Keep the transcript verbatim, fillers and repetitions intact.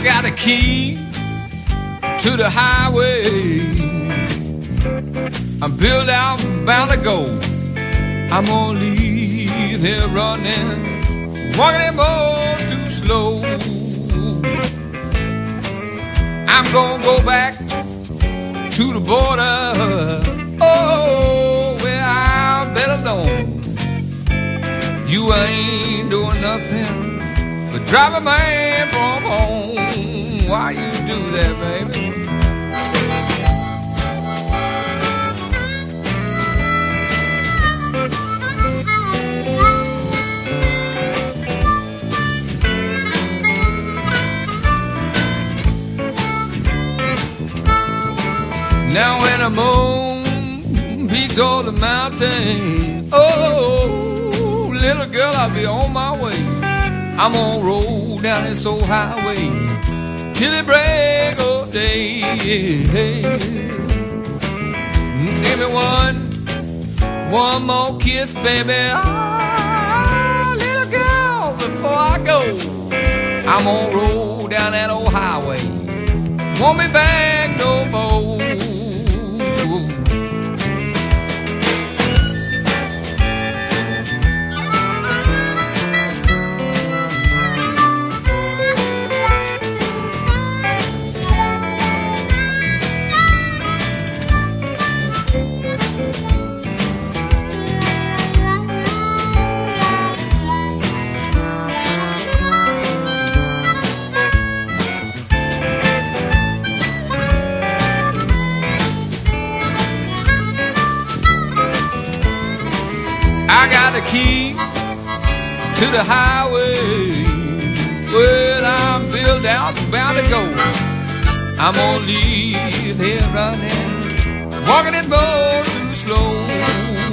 got a key to the highway. I'm built out, bound to go. I'm gonna leave here running, walking them boys too slow. I'm gonna go back to the border, oh, where I'm better known. You ain't doing nothing but drive a man from home. Why you do that, baby? Now when the moon peaks over the mountain, oh, little girl, I'll be on my way. I'm gonna roll down this old highway till it break of day. Give me one, one more kiss, baby. Ah, little girl, before I go, I'm gonna roll down that old highway. Won't be back no more. I got the key to the highway. Well, I'm built out, bound to go. I'm gonna leave here running, walking it more too slow.